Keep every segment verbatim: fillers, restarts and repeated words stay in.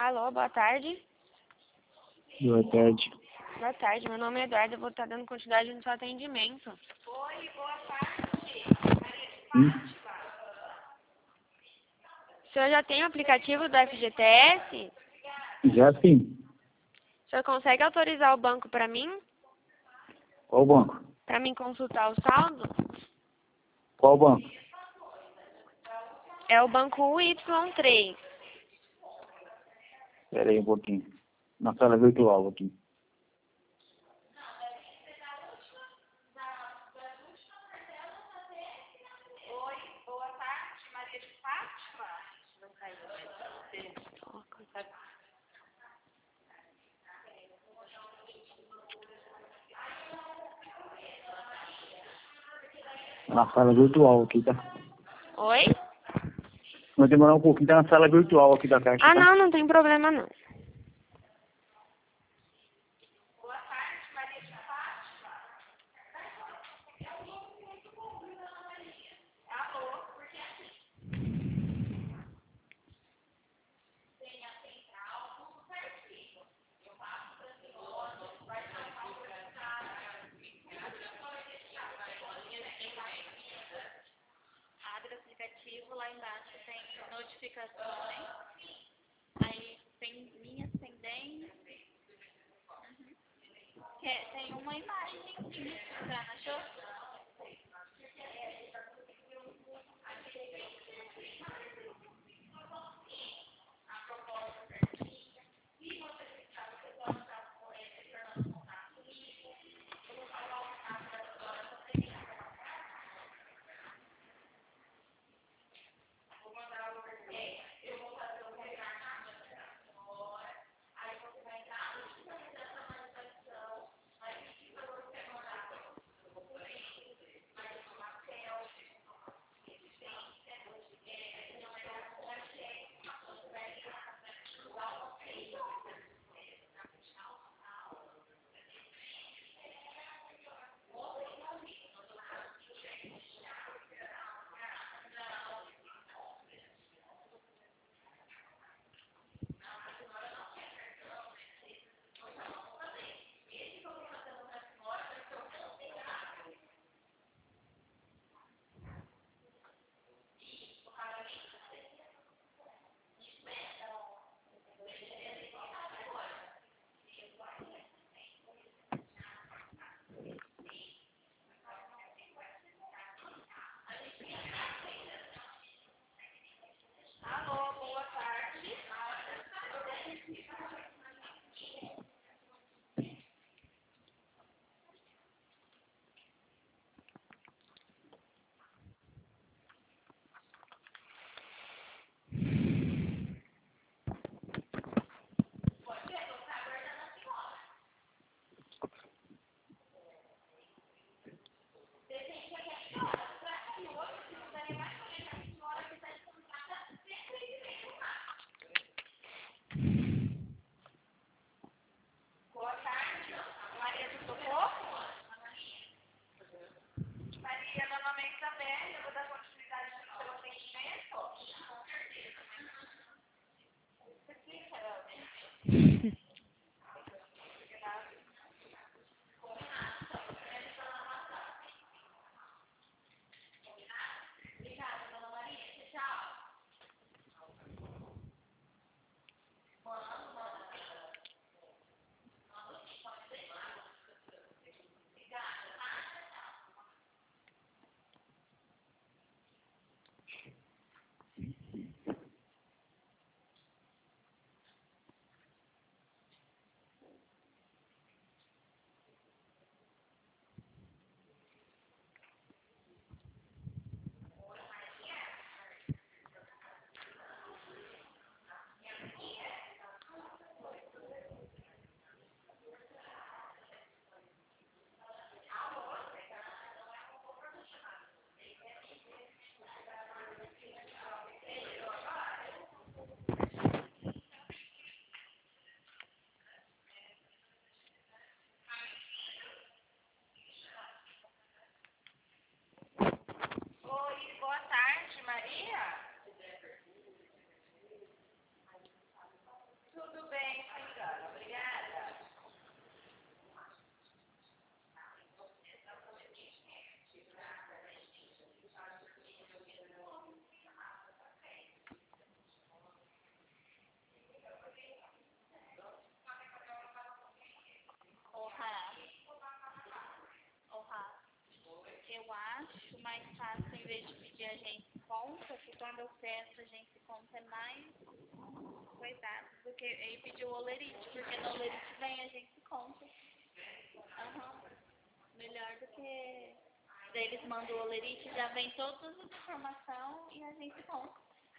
Alô, boa tarde. Boa tarde. Boa tarde, meu nome é Eduardo, eu vou estar dando continuidade no seu atendimento. Oi, boa tarde. Hum? O senhor já tem o aplicativo do F G T S? Já sim. O senhor consegue autorizar o banco para mim? Qual banco? Para mim consultar o saldo? Qual banco? É o banco U Y três. Espera aí um pouquinho. Na sala virtual aqui. Oi, boa tarde, Maria de Fátima. Na sala virtual aqui, tá? Oi? Vai demorar um pouquinho, tá na sala virtual aqui da caixa, Ah, tá? não, não tem problema não. Boa tarde, Maria de Fátima. Alô, por que tem a central, tudo certinho. Eu passo para esse outro, vai dar uma conversada. Abre o aplicativo, lá embaixo tem notificações. Aí tem linhas pendentes. Uhum. Que tem uma imagem pra achou? Alô, boa tarde. Boa tarde. Maria do Socorro? Maria, meu nome é Isabelle, eu vou dar continuidade no seu atendimento. Com certeza. Obrigada, dona Maria. Tchau. essa agência conta é mais coisado do que ele pediu o olerite, porque no olerite vem a agência conta. Aham. Melhor do que daí eles mandam o olerite, já vem todas as informações e a gente conta.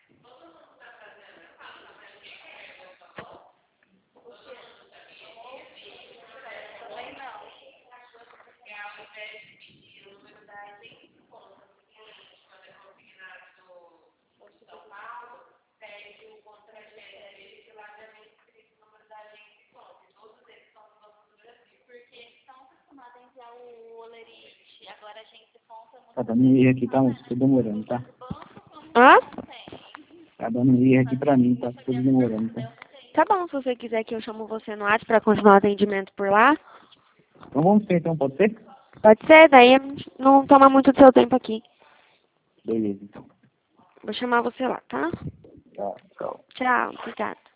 Também não. Ao invés de pedir o número da agência conta do cliente, quando é consignado no São Paulo, pede o contrato dele, que lá já vem escrito o número da agência conta. E todos eles são do Banco do Brasil. Porque eles estão acostumados a enviar o olerite. Agora a gente conta muito. Tá dando um erro aqui, tá? Tô demorando, tá? Hã? Tá dando um erro aqui pra mim, tá tudo demorando, tá? Tá bom, se você quiser que eu chamo você no WhatsApp pra continuar o atendimento por lá. Então vamos ver, então, pode ser? Pode ser, daí não toma muito do seu tempo aqui. Beleza, então. Vou chamar você lá, tá? Tá, tchau. Tchau, obrigada.